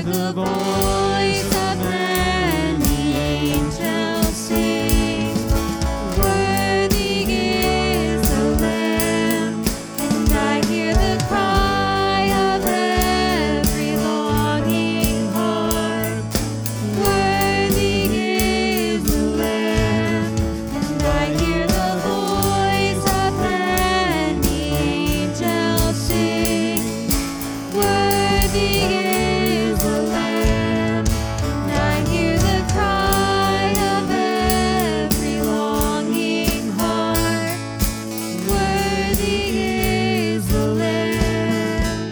the voice of many angels sing. Worthy is the Lamb, and I hear the cry of every longing heart. Worthy is the Lamb, and I hear the voice of many angels sing. Worthy is the Lamb, and I hear the cry of every longing heart. Worthy is the Lamb.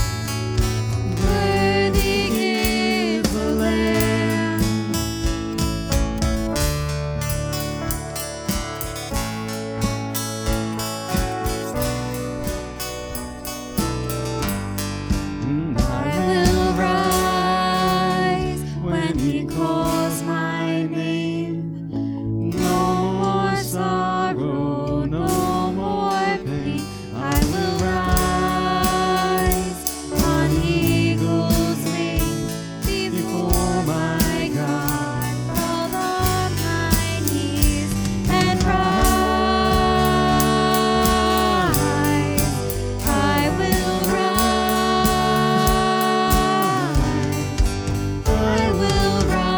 Worthy is the Lamb. I will rise when he calls my name. No more sorrow, no more pain. I will rise on eagle's wings before my God. Fall on my knees and rise. I will rise. I will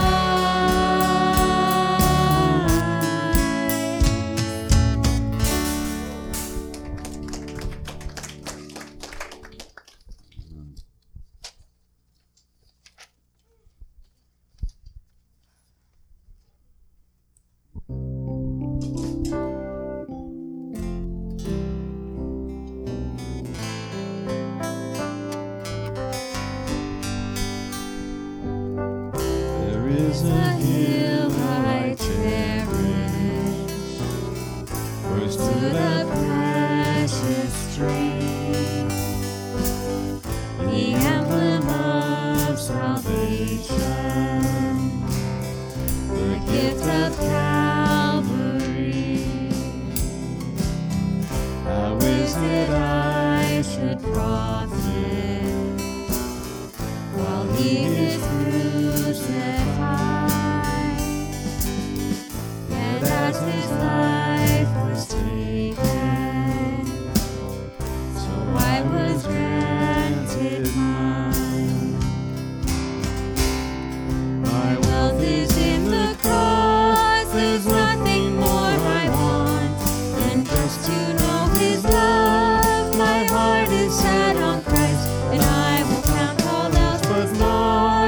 There is a hill I cherish, close to the precious stream, the emblem of salvation, the gift of Calvary. How is it I should profit while he is crucified? Yet as his life was taken, so I was granted mine. My wealth is in the cross, there's nothing more I want than just to know his love. My heart is set on Christ, and I will count all else but lost.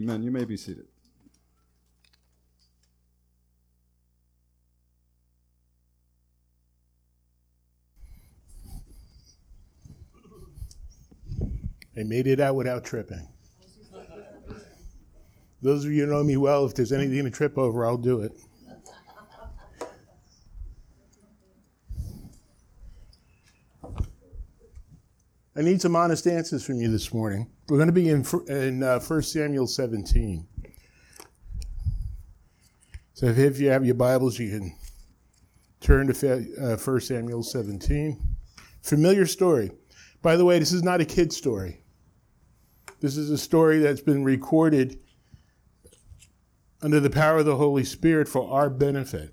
Amen. You may be seated. I made it out without tripping. Those of you who know me well, if there's anything to trip over, I'll do it. I need some honest answers from you this morning. We're going to be in 1 Samuel 17. So if you have your Bibles, you can turn to 1 Samuel 17. Familiar story. By the way, this is not a kid's story. This is a story that's been recorded under the power of the Holy Spirit for our benefit.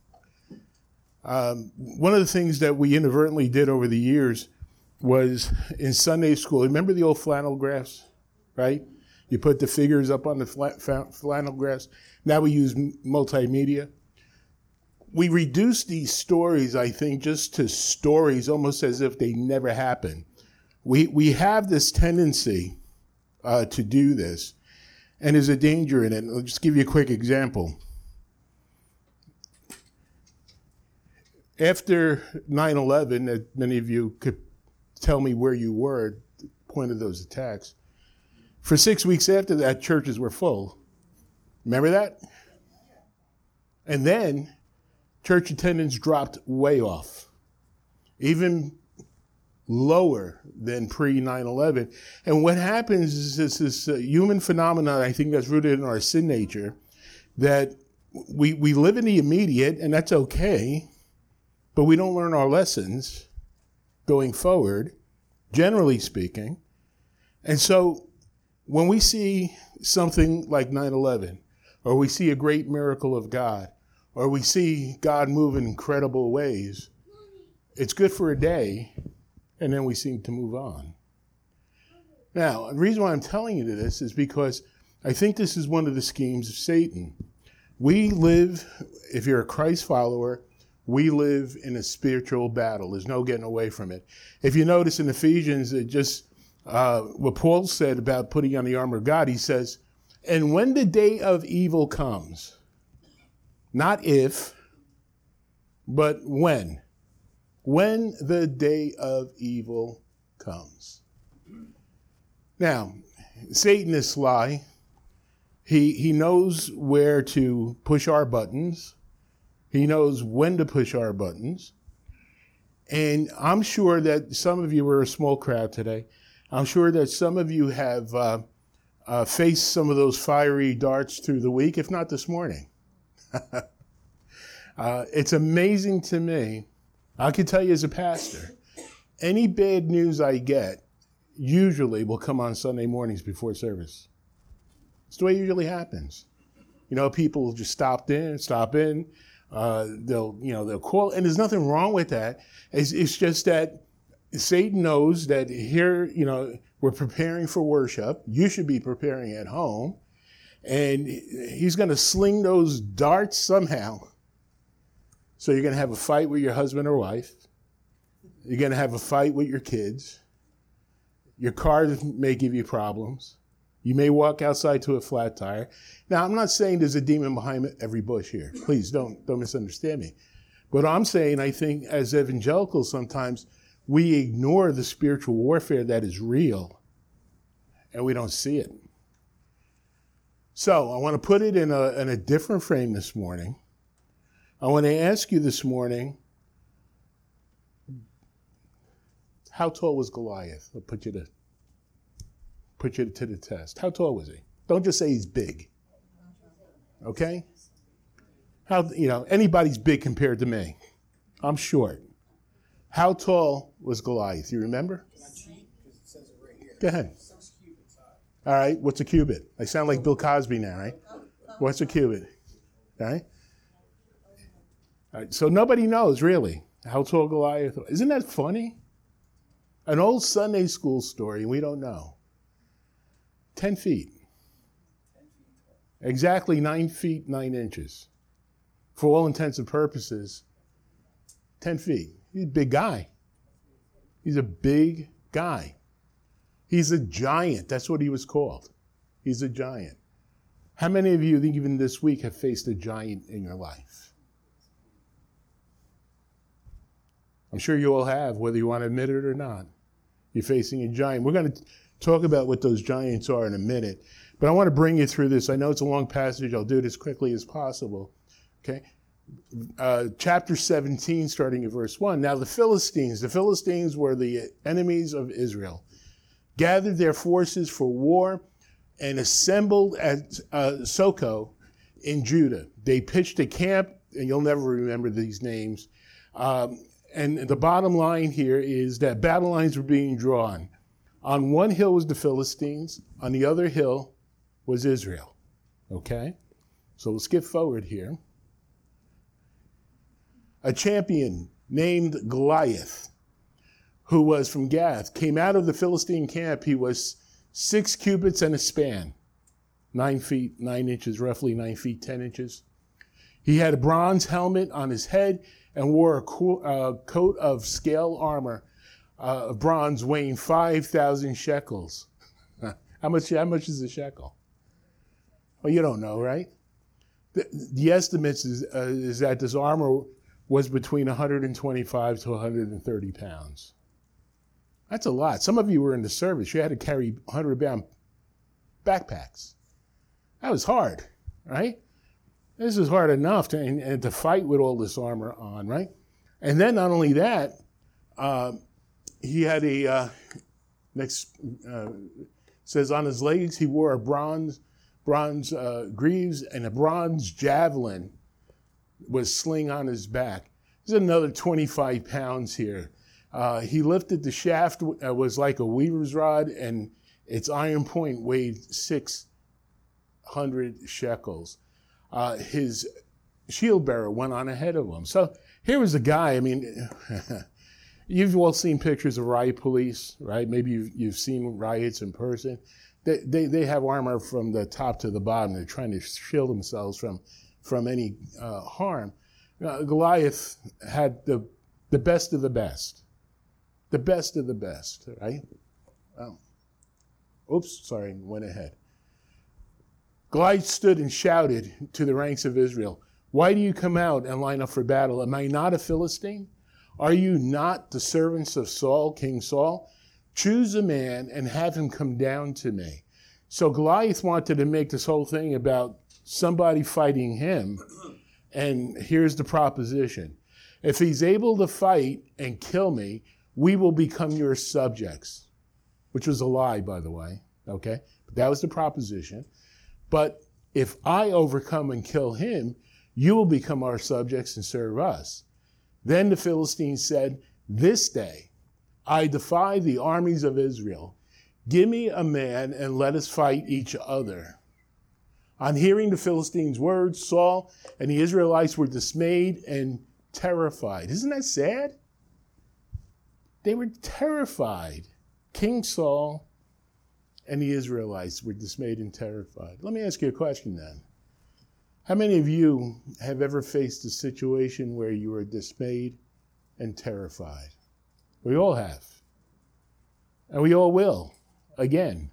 One of the things that we inadvertently did over the years was in Sunday school. Remember the old flannel graphs, right? You put the figures up on the flannel graphs. Now we use multimedia. We reduce these stories, I think, just to stories, almost as if they never happened. We have this tendency to do this, and there's a danger in it. I'll just give you a quick example. After 9/11, many of you could tell me where you were at the point of those attacks. For 6 weeks after that, churches were full. Remember that? And then church attendance dropped way off, even lower than pre-9/11. And what happens is this human phenomenon, I think that's rooted in our sin nature, that we live in the immediate, and that's okay, but we don't learn our lessons going forward, generally speaking. And so when we see something like 9/11, or we see a great miracle of God, or we see God move in incredible ways, it's good for a day, and then we seem to move on. Now, the reason why I'm telling you this is because I think this is one of the schemes of Satan. We live, if you're a Christ follower, we live in a spiritual battle. There's no getting away from it. If you notice in Ephesians, it just what Paul said about putting on the armor of God, he says, and when the day of evil comes, not if, but when the day of evil comes. Now, Satan is sly. He knows where to push our buttons. He knows when to push our buttons. And I'm sure that some of you were a small crowd today. I'm sure that some of you have faced some of those fiery darts through the week, if not this morning. It's amazing to me. I can tell you as a pastor, any bad news I get usually will come on Sunday mornings before service. It's the way it usually happens. You know, people just stop in. They'll call, and there's nothing wrong with that. It's just that Satan knows that here, we're preparing for worship. You should be preparing at home, and he's going to sling those darts somehow. So you're going to have a fight with your husband or wife. You're going to have a fight with your kids. Your car may give you problems. You may walk outside to a flat tire. Now, I'm not saying there's a demon behind every bush here. Please don't misunderstand me. But I'm saying, I think as evangelicals, sometimes we ignore the spiritual warfare that is real, and we don't see it. So I want to put it in a different frame this morning. I want to ask you this morning, how tall was Goliath? I'll put you to the test. How tall was he? Don't just say he's big. Okay? Anybody's big compared to me. I'm short. How tall was Goliath? You remember? Go ahead. All right. What's a cubit? I sound like Bill Cosby now, right? What's a cubit? All right. All right. So nobody knows really how tall Goliath was. Isn't that funny? An old Sunday school story, we don't know. 10 feet. Exactly 9 feet, 9 inches. For all intents and purposes, 10 feet. He's a big guy. He's a big guy. He's a giant. That's what he was called. He's a giant. How many of you think even this week have faced a giant in your life? I'm sure you all have, whether you want to admit it or not. You're facing a giant. We're going to talk about what those giants are in a minute. But I want to bring you through this. I know it's a long passage. I'll do it as quickly as possible. Okay? Chapter 17, starting at verse 1. Now the Philistines were the enemies of Israel, gathered their forces for war and assembled at Soko in Judah. They pitched a camp, and you'll never remember these names. And the bottom line here is that battle lines were being drawn. On one hill was the Philistines. On the other hill was Israel. Okay? So we'll skip forward here. A champion named Goliath, who was from Gath, came out of the Philistine camp. He was 6 cubits and a span, 9 feet, 9 inches, roughly 9 feet, 10 inches. He had a bronze helmet on his head and wore a coat of scale armor of bronze weighing 5,000 shekels. How much is a shekel? Well, you don't know, right? The estimates is that this armor was between 125 to 130 pounds. That's a lot. Some of you were in the service. You had to carry 100-pound backpacks. That was hard, right? This is hard enough to fight with all this armor on, right? And then not only that, he had says on his legs he wore a bronze greaves, and a bronze javelin was sling on his back. There's another 25 pounds here. He lifted the shaft, was like a weaver's rod, and its iron point weighed 600 shekels. His shield bearer went on ahead of him. So here was a guy, I mean, you've all seen pictures of riot police, right? Maybe you've seen riots in person. They have armor from the top to the bottom. They're trying to shield themselves from any harm. Goliath had the best of the best. The best of the best, right? Went ahead. Goliath stood and shouted to the ranks of Israel, "Why do you come out and line up for battle? Am I not a Philistine? Are you not the servants of Saul, King Saul? Choose a man and have him come down to me." So Goliath wanted to make this whole thing about somebody fighting him. And here's the proposition. If he's able to fight and kill me, we will become your subjects. Which was a lie, by the way. Okay? But that was the proposition. But if I overcome and kill him, you will become our subjects and serve us. Then the Philistines said, "This day I defy the armies of Israel. Give me a man and let us fight each other." On hearing the Philistines' words, Saul and the Israelites were dismayed and terrified. Isn't that sad? They were terrified. King Saul and the Israelites were dismayed and terrified. Let me ask you a question then. How many of you have ever faced a situation where you were dismayed and terrified? We all have. And we all will, again.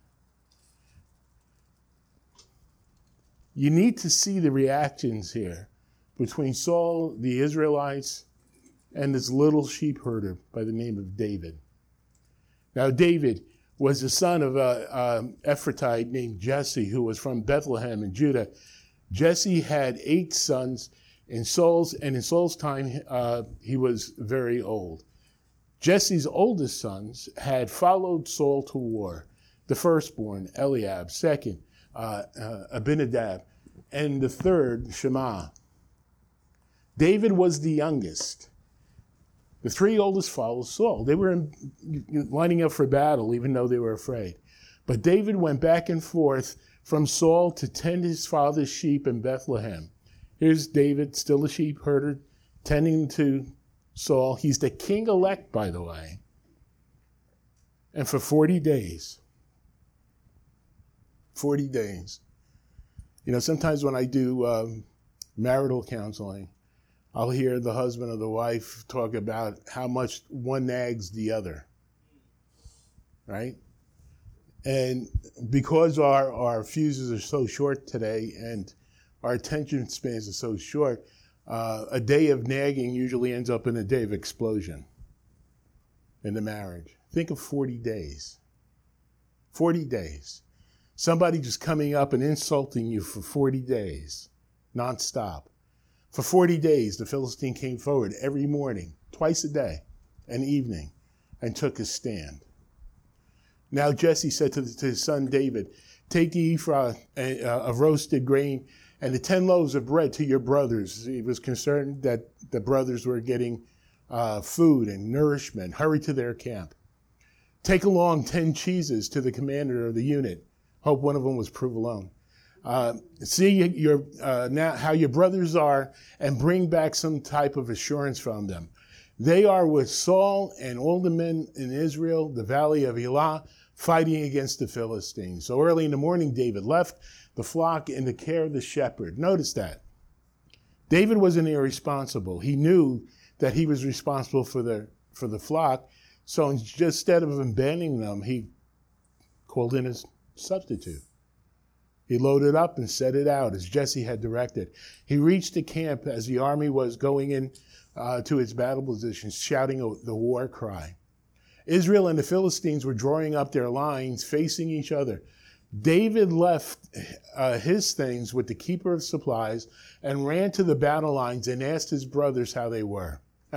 You need to see the reactions here between Saul, the Israelites, and this little sheep herder by the name of David. Now, David was the son of an Ephrathite named Jesse, who was from Bethlehem in Judah. Jesse had 8 sons, and in Saul's time, he was very old. Jesse's oldest sons had followed Saul to war. The firstborn, Eliab, second, Abinadab, and the third, Shammah. David was the youngest. The 3 oldest followed Saul. They were lining up for battle, even though they were afraid. But David went back and forth from Saul to tend his father's sheep in Bethlehem. Here's David, still a sheep herder, tending to Saul. He's the king-elect, by the way. And for 40 days. 40 days. You know, sometimes when I do marital counseling, I'll hear the husband or the wife talk about how much one nags the other, right? And because our fuses are so short today and our attention spans are so short, a day of nagging usually ends up in a day of explosion in the marriage. Think of 40 days. 40 days. Somebody just coming up and insulting you for 40 days, nonstop. For 40 days, the Philistine came forward every morning, twice a day, and evening, and took his stand. Now Jesse said to his son David, take the ephah of roasted grain and the 10 loaves of bread to your brothers. He was concerned that the brothers were getting food and nourishment. Hurry to their camp. Take along 10 cheeses to the commander of the unit. Hope one of them was provolone. See now how your brothers are and bring back some type of assurance from them. They are with Saul and all the men in Israel, the valley of Elah, fighting against the Philistines. So early in the morning, David left the flock in the care of the shepherd. Notice that. David wasn't irresponsible. He knew that he was responsible for the flock. So instead of abandoning them, he called in his substitute. He loaded up and set it out as Jesse had directed. He reached the camp as the army was going in to its battle positions, shouting the war cry. Israel and the Philistines were drawing up their lines, facing each other. David left his things with the keeper of supplies and ran to the battle lines and asked his brothers how they were.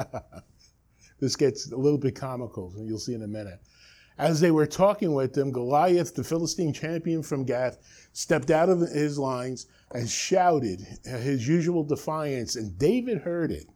This gets a little bit comical, and you'll see in a minute. As they were talking with him, Goliath, the Philistine champion from Gath, stepped out of his lines and shouted his usual defiance, and David heard it.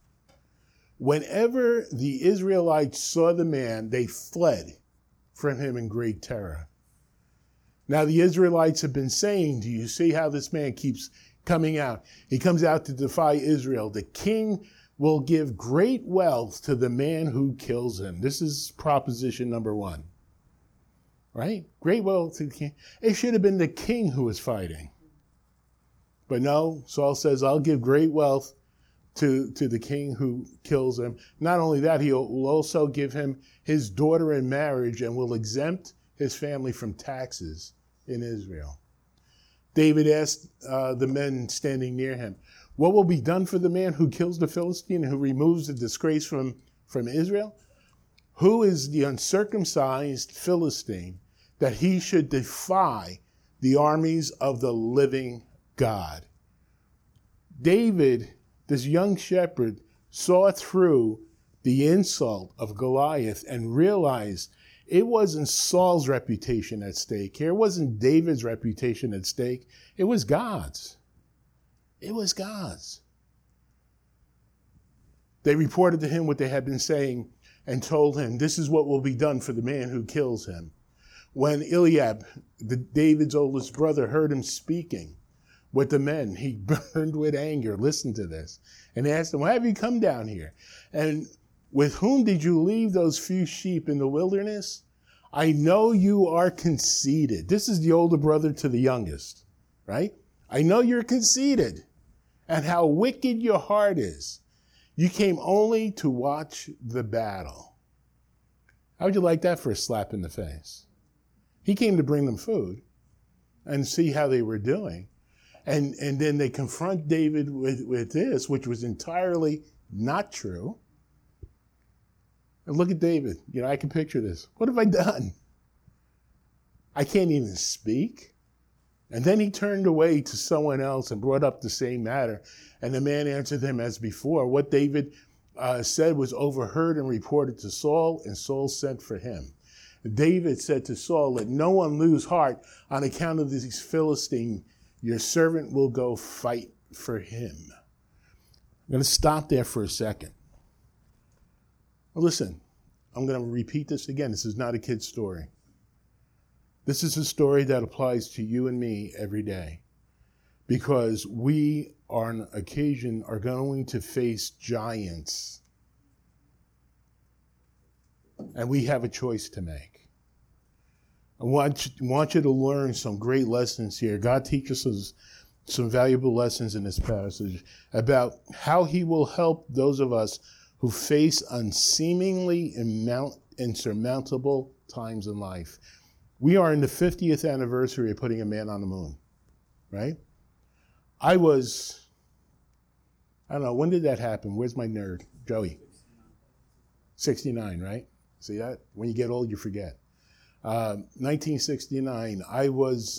Whenever the Israelites saw the man, they fled from him in great terror. Now the Israelites have been saying, do you see how this man keeps coming out? He comes out to defy Israel. The king will give great wealth to the man who kills him. This is proposition number 1. Right? Great wealth to the king. It should have been the king who was fighting. But no, Saul says, I'll give great wealth to the king who kills him. Not only that, he will also give him his daughter in marriage and will exempt his family from taxes in Israel. David asked the men standing near him, what will be done for the man who kills the Philistine and who removes the disgrace from Israel? Who is the uncircumcised Philistine that he should defy the armies of the living God? David, this young shepherd, saw through the insult of Goliath and realized it wasn't Saul's reputation at stake here. It wasn't David's reputation at stake. It was God's. It was God's. They reported to him what they had been saying and told him, this is what will be done for the man who kills him. When Eliab, David's oldest brother, heard him speaking with the men, he burned with anger. Listen to this. And asked him, why have you come down here? And with whom did you leave those few sheep in the wilderness? I know you are conceited. This is the older brother to the youngest, right? I know you're conceited and how wicked your heart is. You came only to watch the battle. How would you like that for a slap in the face? He came to bring them food and see how they were doing. And then they confront David with this, which was entirely not true. And look at David. You know, I can picture this. What have I done? I can't even speak. And then he turned away to someone else and brought up the same matter. And the man answered him as before. What David said was overheard and reported to Saul, and Saul sent for him. David said to Saul, let no one lose heart on account of these Philistines. Your servant will go fight for him. I'm going to stop there for a second. Well, listen, I'm going to repeat this again. This is not a kid's story. This is a story that applies to you and me every day, because we on occasion are going to face giants, and we have a choice to make. I want you to learn some great lessons here. God teaches us some valuable lessons in this passage about how he will help those of us who face unseemingly insurmountable times in life. We are in the 50th anniversary of putting a man on the moon, right? I don't know, when did that happen? Where's my nerd? Joey? 69, right? See that? When you get old, you forget. 1969, I was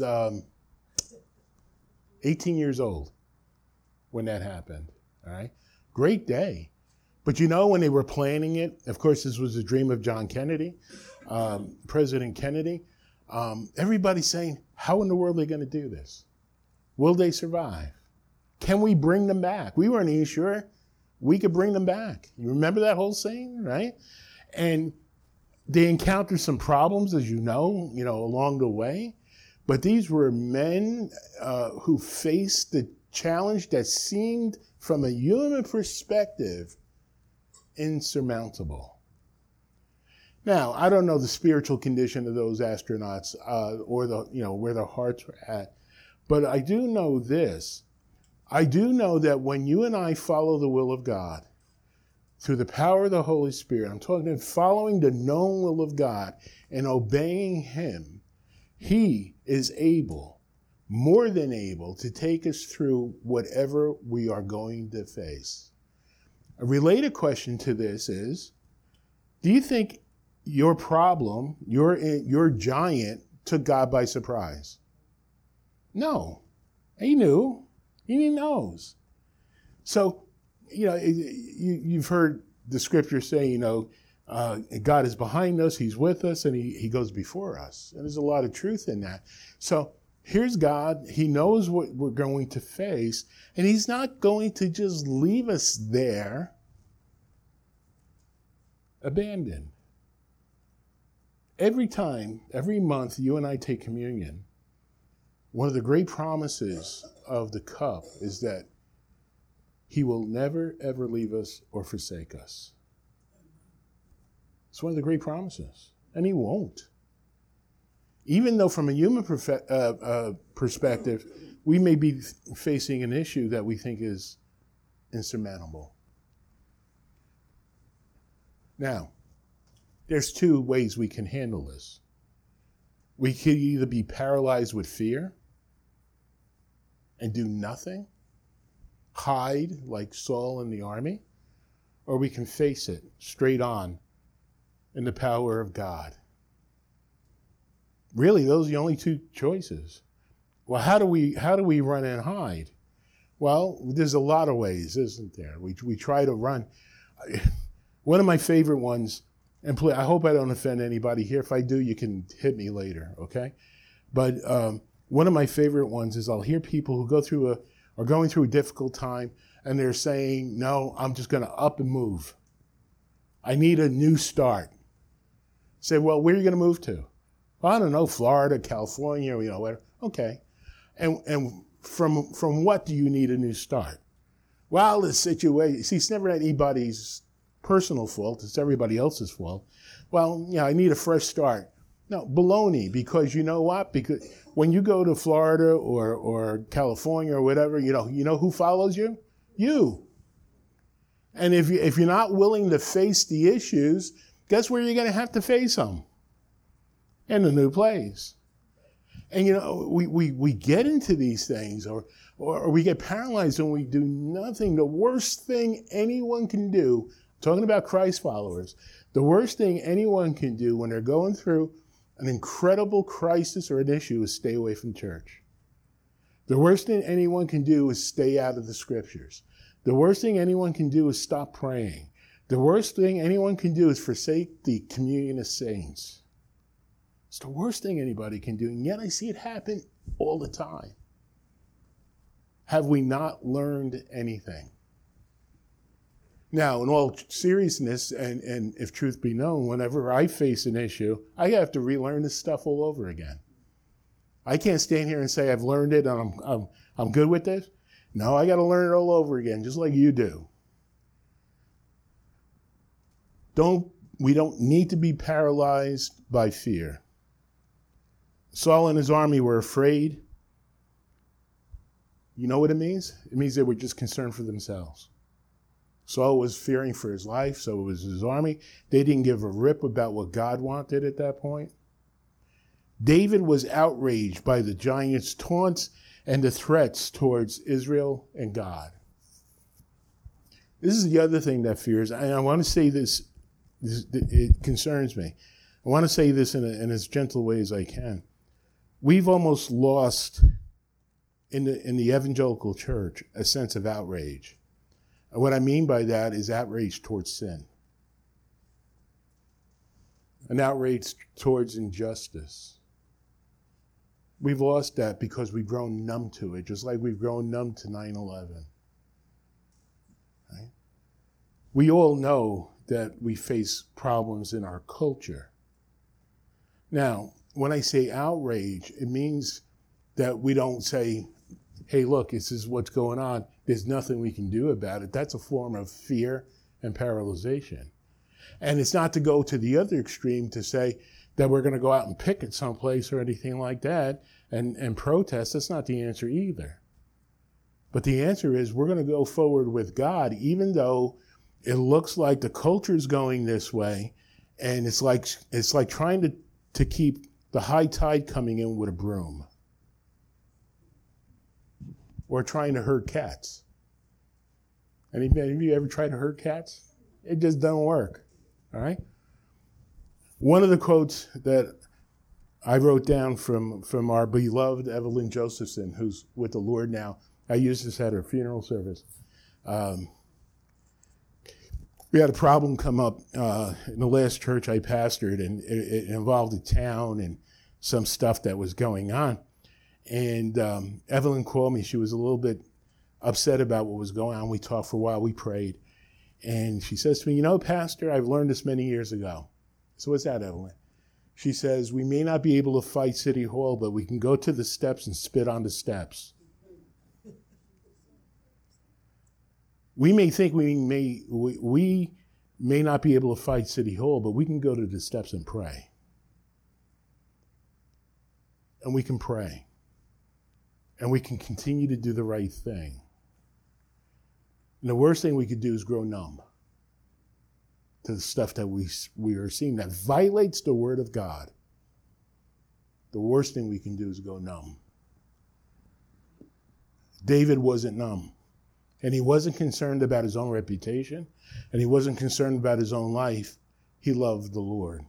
18 years old when that happened, all right? Great day. But you know, when they were planning it, of course, this was a dream of John Kennedy, President Kennedy. Everybody's saying, how in the world are they going to do this? Will they survive? Can we bring them back? We weren't even sure we could bring them back. You remember that whole scene, right? And they encountered some problems, as you know, along the way. But these were men who faced the challenge that seemed, from a human perspective, insurmountable. Now, I don't know the spiritual condition of those astronauts or where their hearts were at, but I do know this. I do know that when you and I follow the will of God through the power of the Holy Spirit, I'm talking about following the known will of God and obeying Him, He is able, more than able, to take us through whatever we are going to face. A related question to this is, do you think your problem, your giant, took God by surprise? No. He knew. He knows. So, you've heard the scripture say, God is behind us, He's with us, and He goes before us. And there's a lot of truth in that. So here's God. He knows what we're going to face, and He's not going to just leave us there abandoned. Every month, you and I take communion, one of the great promises of the cup is that He will never, ever leave us or forsake us. It's one of the great promises, and He won't. Even though from a human perspective, we may be facing an issue that we think is insurmountable. Now, there's two ways we can handle this. We could either be paralyzed with fear and do nothing, hide like Saul in the army, or we can face it straight on in the power of God. Really, those are the only two choices. Well, how do we run and hide? Well, there's a lot of ways, isn't there? We try to run. One of my favorite ones, and I hope I don't offend anybody here. If I do, you can hit me later, okay? But one of my favorite ones is I'll hear people who are going through a difficult time, and they're saying, no, I'm just going to up and move. I need a new start. Say, well, where are you going to move to? Well, I don't know, Florida, California, whatever. Okay. And from what do you need a new start? Well, the situation, see, it's never anybody's personal fault. It's everybody else's fault. Well, I need a fresh start. No, baloney, because you know what? Because when you go to Florida or California or whatever, you know who follows you? You. And if you're not willing to face the issues, guess where you're going to have to face them? In a new place. And we get into these things or we get paralyzed and we do nothing. The worst thing anyone can do, talking about Christ followers, the worst thing anyone can do when they're going through an incredible crisis or an issue is stay away from church. The worst thing anyone can do is stay out of the scriptures. The worst thing anyone can do is stop praying. The worst thing anyone can do is forsake the communion of saints. It's the worst thing anybody can do, and yet I see it happen all the time. Have we not learned anything? Now, in all seriousness, and if truth be known, whenever I face an issue, I have to relearn this stuff all over again. I can't stand here and say I've learned it and I'm good with this. No, I got to learn it all over again, just like you do. We don't need to be paralyzed by fear. Saul and his army were afraid. You know what it means? It means they were just concerned for themselves. Saul was fearing for his life, so was his army. They didn't give a rip about what God wanted at that point. David was outraged by the giants' taunts and the threats towards Israel and God. This is the other thing that fears, and I want to say this, it concerns me. I want to say this in as gentle way as I can. We've almost lost in the evangelical church a sense of outrage. And what I mean by that is outrage towards sin. An outrage towards injustice. We've lost that because we've grown numb to it, just like we've grown numb to 9/11. Right? We all know that we face problems in our culture. Now, when I say outrage, it means that we don't say, hey, look, this is what's going on. There's nothing we can do about it. That's a form of fear and paralyzation. And it's not to go to the other extreme to say that we're going to go out and picket someplace or anything like that and protest. That's not the answer either. But the answer is we're going to go forward with God, even though it looks like the culture is going this way, and it's like trying to keep the high tide coming in with a broom. Or trying to herd cats. Any of you ever tried to herd cats? It just doesn't work. All right? One of the quotes that I wrote down from our beloved Evelyn Josephson, who's with the Lord now. I used this at her funeral service. We had a problem come up in the last church I pastored, and it involved a town and some stuff that was going on. And Evelyn called me. She was a little bit upset about what was going on. We talked for a while. We prayed. And she says to me, Pastor, I've learned this many years ago. So what's that, Evelyn? She says, we may not be able to fight City Hall, but we can go to the steps and spit on the steps. We may think we may not be able to fight City Hall, but we can go to the steps and pray. And we can pray. And we can continue to do the right thing. And the worst thing we could do is grow numb to the stuff that we are seeing that violates the Word of God. The worst thing we can do is go numb. David wasn't numb. And he wasn't concerned about his own reputation. And he wasn't concerned about his own life. He loved the Lord.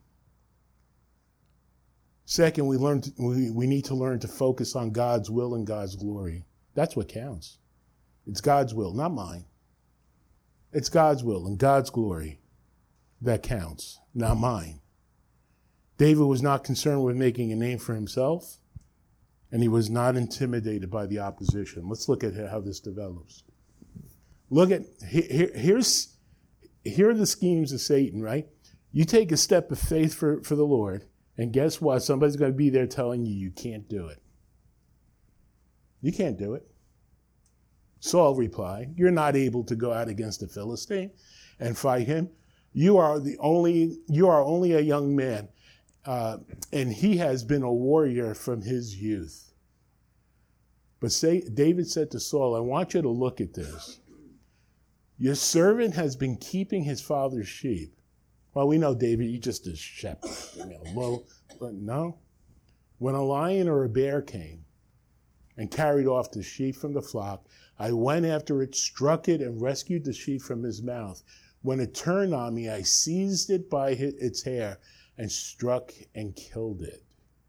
Second, we need to learn to focus on God's will and God's glory. That's what counts. It's God's will, not mine. It's God's will and God's glory that counts, not mine. David was not concerned with making a name for himself, and he was not intimidated by the opposition. Let's look at how this develops. Look at, here are the schemes of Satan, right? You take a step of faith for the Lord, and guess what? Somebody's going to be there telling you can't do it. You can't do it. Saul replied, you're not able to go out against the Philistine and fight him. You are only a young man, and he has been a warrior from his youth. But David said to Saul, I want you to look at this. Your servant has been keeping his father's sheep. Well, we know, David, you're just a shepherd. But no. When a lion or a bear came and carried off the sheep from the flock, I went after it, struck it, and rescued the sheep from his mouth. When it turned on me, I seized it by its hair and struck and killed it.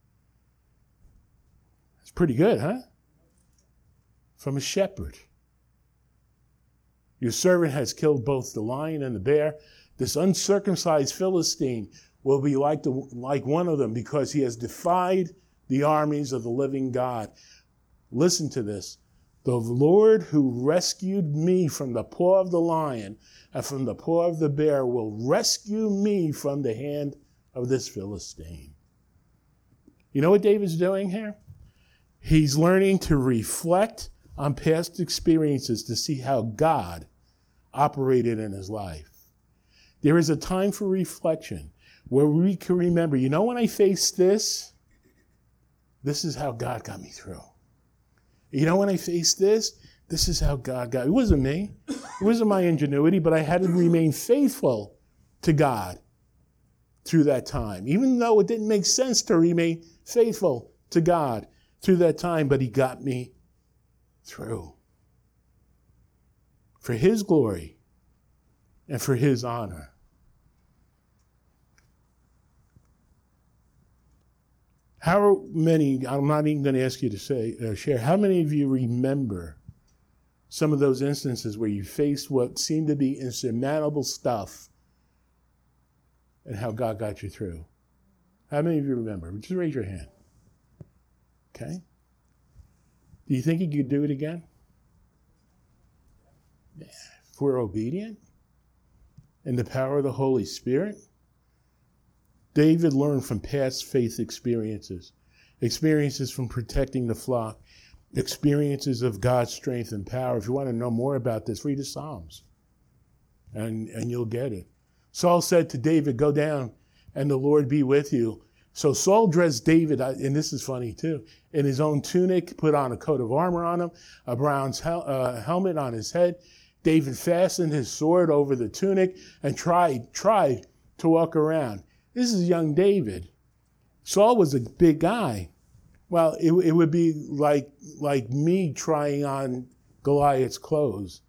It's pretty good, huh? From a shepherd. Your servant has killed both the lion and the bear. This uncircumcised Philistine will be like one of them because he has defied the armies of the living God. Listen to this. The Lord who rescued me from the paw of the lion and from the paw of the bear will rescue me from the hand of this Philistine. You know what David's doing here? He's learning to reflect on past experiences to see how God operated in his life. There is a time for reflection where we can remember, when I faced this is how God got me through. When I faced this is how God got me. It wasn't me. It wasn't my ingenuity, but I had to remain faithful to God. through that time, even though it didn't make sense to remain faithful to God through that time, but he got me through. For his glory and for his honor. How many, I'm not even going to ask you to share, how many of you remember some of those instances where you faced what seemed to be insurmountable stuff and how God got you through? How many of you remember? Just raise your hand. Okay. Do you think you could do it again? Yeah. If we're obedient in the power of the Holy Spirit. David learned from past faith experiences from protecting the flock, experiences of God's strength and power. If you want to know more about this, read the Psalms, and you'll get it. Saul said to David, go down and the Lord be with you. So Saul dressed David, and this is funny too, in his own tunic, put on a coat of armor on him, a bronze helmet on his head. David fastened his sword over the tunic and tried to walk around. This is young David. Saul was a big guy. Well, it would be like me trying on Goliath's clothes.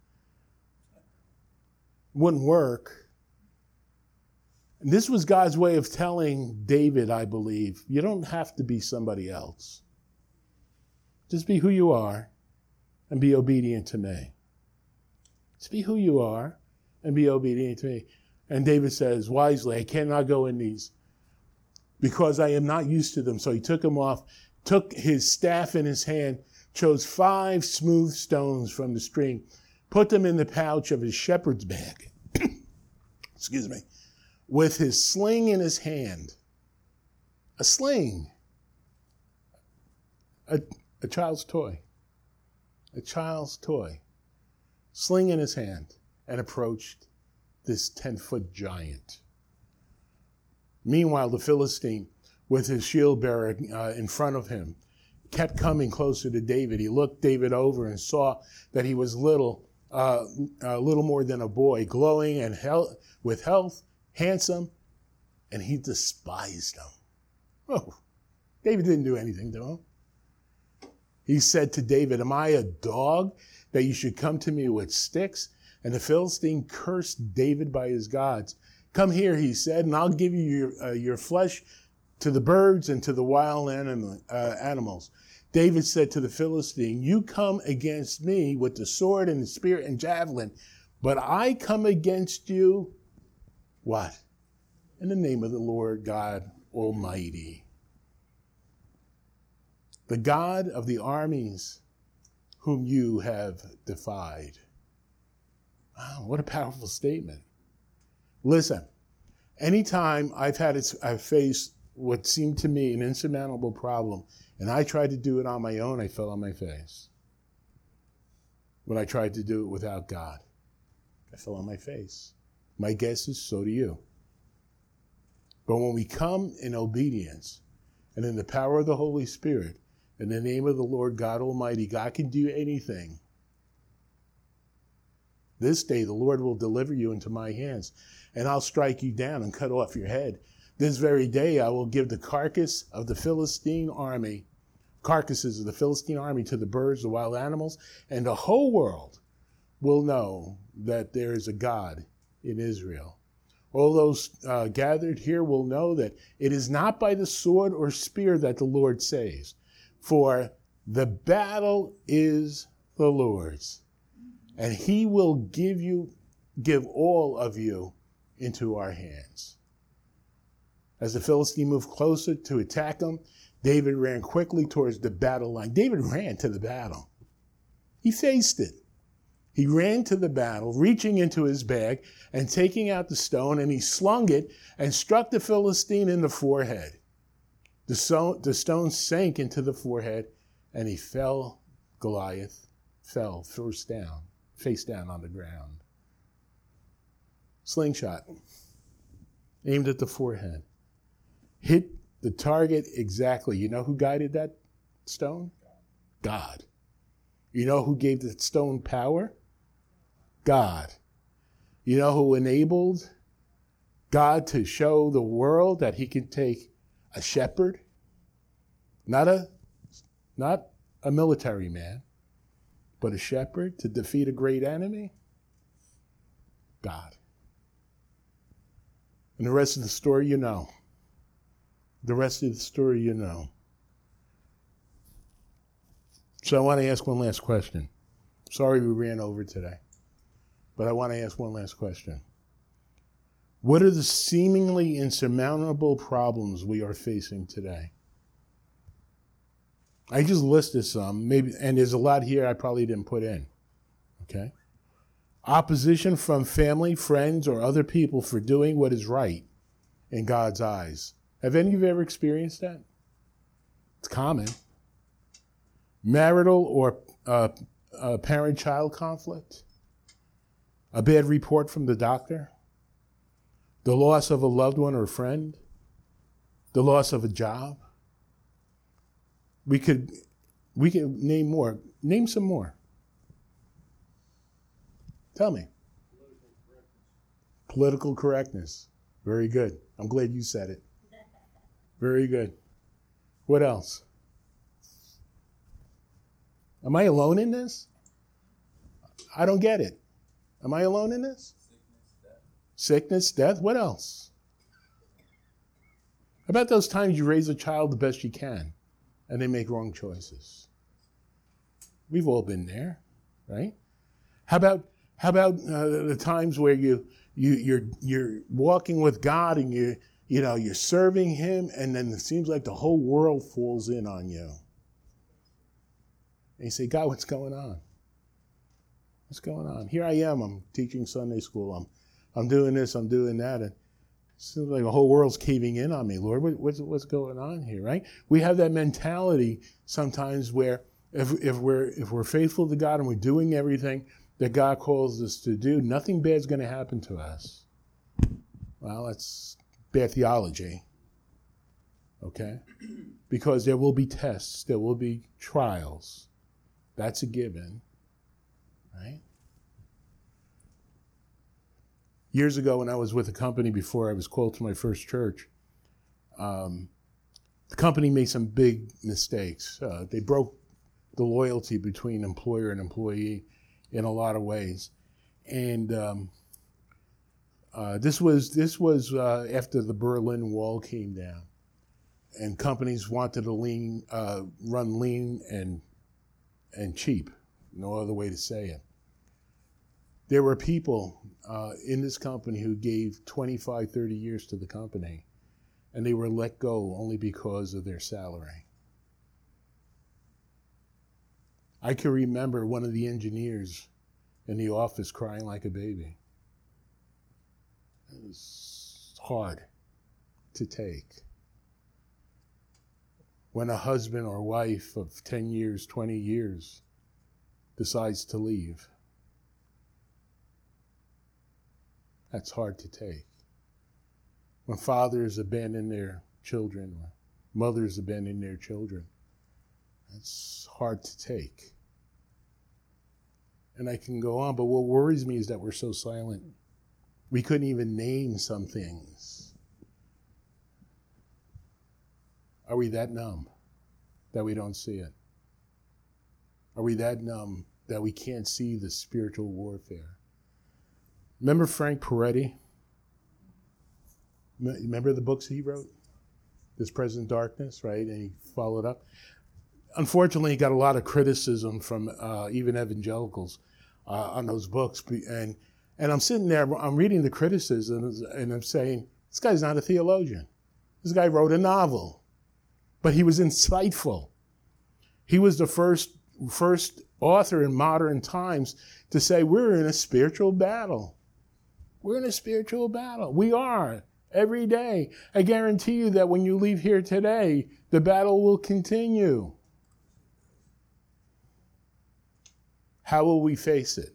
Wouldn't work. And this was God's way of telling David, I believe, you don't have to be somebody else. Just be who you are and be obedient to me. Just be who you are and be obedient to me. And David says, wisely, I cannot go in these because I am not used to them. So he took them off, took his staff in his hand, chose 5 smooth stones from the stream, put them in the pouch of his shepherd's bag, excuse me, with his sling in his hand. A sling. A child's toy. A child's toy. Sling in his hand, and approached this 10-foot giant. Meanwhile, the Philistine, with his shield bearer in front of him, kept coming closer to David. He looked David over and saw that he was little more than a boy, glowing and with health, handsome, and he despised him. Oh, David didn't do anything to him. He said to David, am I a dog that you should come to me with sticks? And the Philistine cursed David by his gods. Come here, he said, and I'll give you your flesh to the birds and to the wild animals. David said to the Philistine, you come against me with the sword and the spear and javelin, but I come against you, what? In the name of the Lord God Almighty. The God of the armies whom you have defied. Wow, what a powerful statement. Listen, anytime I've faced what seemed to me an insurmountable problem, and I tried to do it on my own, I fell on my face. When I tried to do it without God, I fell on my face. My guess is so do you. But when we come in obedience and in the power of the Holy Spirit, in the name of the Lord God Almighty, God can do anything. This day the Lord will deliver you into my hands, and I'll strike you down and cut off your head. This very day I will give the carcasses of the Philistine army to the birds, the wild animals, and the whole world will know that there is a God in Israel. All those gathered here will know that it is not by the sword or spear that the Lord saves, for the battle is the Lord's, and he will give all of you into our hands. As the Philistine moved closer to attack him, David ran quickly towards the battle line. David ran to the battle. He faced it. He ran to the battle, reaching into his bag and taking out the stone, and he slung it and struck the Philistine in the forehead. The stone sank into the forehead, and he fell. Goliath fell face down on the ground. Slingshot, aimed at the forehead. Hit the target exactly. You know who guided that stone? God. You know who gave the stone power? God. You know who enabled God to show the world that he can take a shepherd, not a military man, but a shepherd to defeat a great enemy? God. And the rest of the story you know. The rest of the story you know. So I want to ask one last question. Sorry we ran over today, but I want to ask one last question. What are the seemingly insurmountable problems we are facing today? I just listed some, maybe, and there's a lot here I probably didn't put in. Okay? Opposition from family, friends, or other people for doing what is right in God's eyes. Have any of you ever experienced that? It's common. Marital or parent-child conflict. A bad report from the doctor. The loss of a loved one or a friend. The loss of a job. We could name more. Name some more. Tell me. Political correctness. Very good. I'm glad you said it. Very good. What else? Am I alone in this? I don't get it. Am I alone in this? Sickness, death. What else? How about those times you raise a child the best you can and they make wrong choices? We've all been there, right? How about the times where you're walking with God and you're serving Him, and then it seems like the whole world falls in on you. And you say, God, what's going on? What's going on? Here I am. I'm teaching Sunday school. I'm doing this. I'm doing that. And it seems like the whole world's caving in on me. Lord, what's going on here, right? We have that mentality sometimes where if we're faithful to God and we're doing everything that God calls us to do, nothing bad's going to happen to us. Well, that's bad theology, okay? Because there will be tests, there will be trials. That's a given, right? Years ago when I was with a company before I was called to my first church, the company made some big mistakes. They broke the loyalty between employer and employee in a lot of ways. And this was after the Berlin Wall came down, and companies wanted to run lean and cheap. No other way to say it. There were people in this company who gave 25, 30 years to the company, and they were let go only because of their salary. I can remember one of the engineers in the office crying like a baby. It was hard to take. When a husband or wife of 10 years, 20 years decides to leave, that's hard to take. When fathers abandon their children, or mothers abandon their children, that's hard to take. And I can go on, but what worries me is that we're so silent. We couldn't even name some things. Are we that numb that we don't see it? Are we that numb that we can't see the spiritual warfare? Remember Frank Peretti? Remember the books he wrote? This Present Darkness, right? And he followed up. Unfortunately, he got a lot of criticism from even evangelicals on those books. And I'm sitting there, I'm reading the criticisms, and I'm saying, this guy's not a theologian. This guy wrote a novel, but he was insightful. He was the first author in modern times to say, we're in a spiritual battle. We're in a spiritual battle. We are, every day. I guarantee you that when you leave here today, the battle will continue. How will we face it?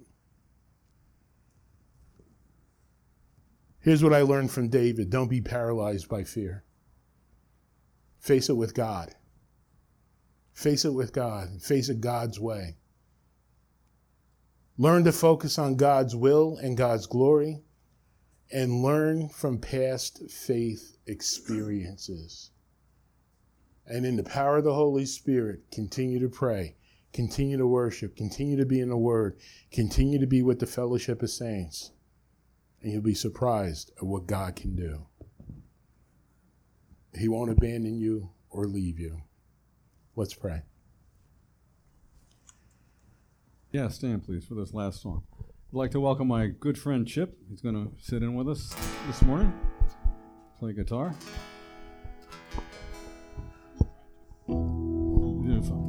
Here's what I learned from David. Don't be paralyzed by fear. Face it with God. Face it with God. Face it God's way. Learn to focus on God's will and God's glory, and learn from past faith experiences. And in the power of the Holy Spirit, continue to pray, continue to worship, continue to be in the Word, continue to be with the fellowship of saints. And you'll be surprised at what God can do. He won't abandon you or leave you. Let's pray. Yeah, stand please for this last song. I'd like to welcome my good friend Chip. He's going to sit in with us this morning, play guitar. You're doing fine.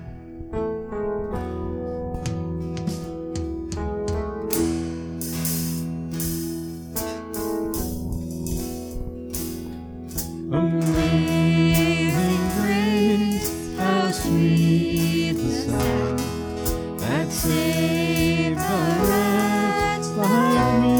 Amazing grace, how sweet the sound that saved a wretch like me.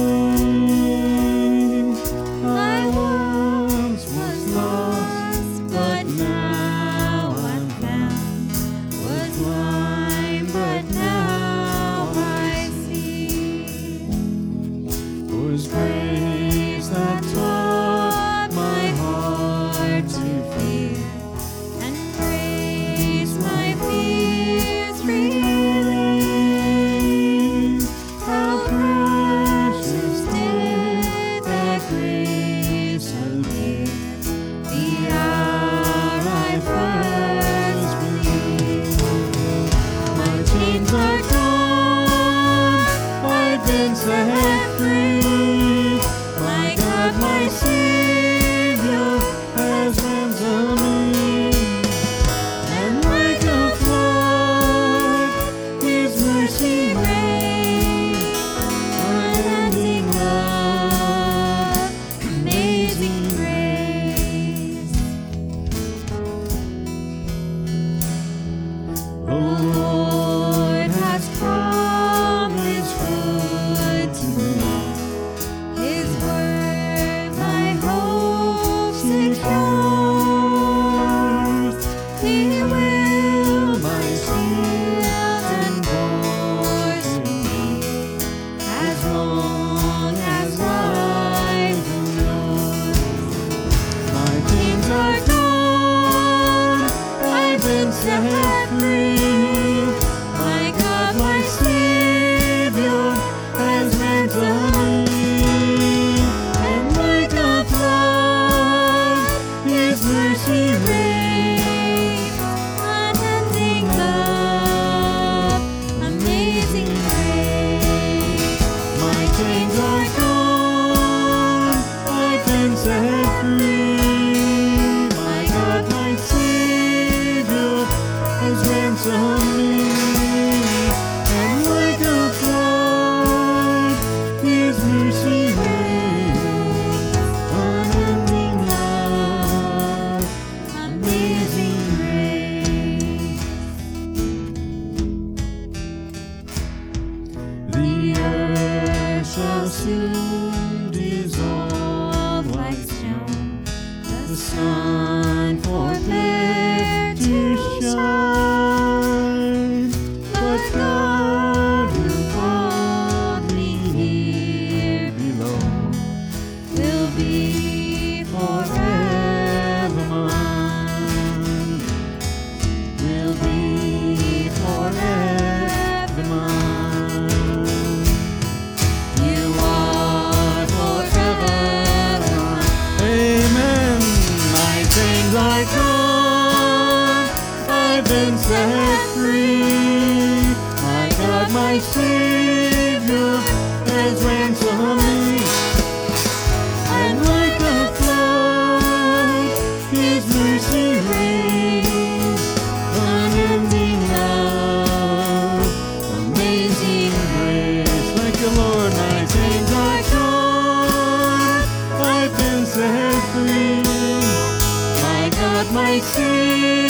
I once was lost, but now I'm found. Was blind, but now I see. Was grace that taught my heart to fear, and grace my fears relieved. How precious did that grace appear the hour I first believed. My chains are gone, I've been set free. My God, my Savior has ransomed me. And like a flood, His mercy reigns. Unending love, amazing grace. The Lord has promised good to me. His word my hope secures. He will my shield and portion be, as long as life endures. My chains are gone, I've been set free. My God, my Savior has ransomed me. And like a flood, His mercy reigns. Unending love, amazing grace. My chains are gone, I've been set free. My God, my Savior has ransomed me. And like a flood, His mercy reigns. Unending love, amazing grace. The earth shall soon dissolve like snow. The sun forbear to shine. But God, who called me here below, will be forever mine. Will be forever mine. You are forever mine. Amen. My chains are gone, I've been set free. My God, my Savior has ransomed me. And like a flood, His mercy reigns. Unending love, amazing grace. Thank you, Lord. My chains are gone, I've been set free. My God, my Savior